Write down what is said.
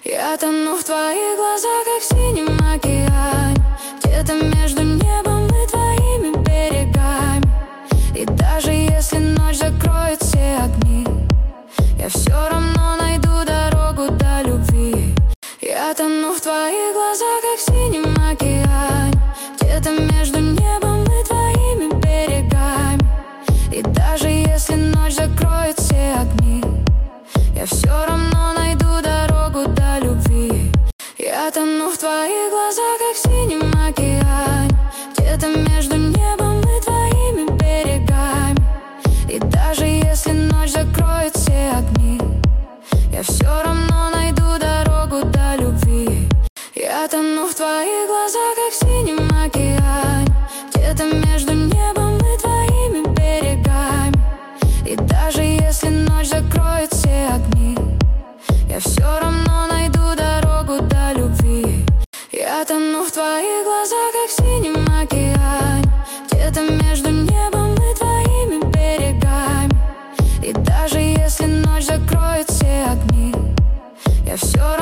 Я тону в твоих глазах, как в синем океане, где-то между небом и твоими берегами. И даже если ночь закроет все огни, я все равно найду дорогу до любви. Я тону в твоих глазах, как в синем океане, где-то между небом и твоими берегами. И даже если ночь закроет все огни, я все равно найду дорогу до любви. Я тону в твоих глазах, как в синем океане, где-то между небом и твоими берегами. И даже если ночь закроет все огни, я все равно найду дорогу до любви. Я тону в твоих глазах, как в синем океане, где-то между небом и твоими берегами. И даже если ночь закроет все огни, я все равно найду дорогу до любви. Я тону в твоих глазах, как в синем океане, где-то между небом и твоими берегами. И даже если ночь закроет все огни, я все равно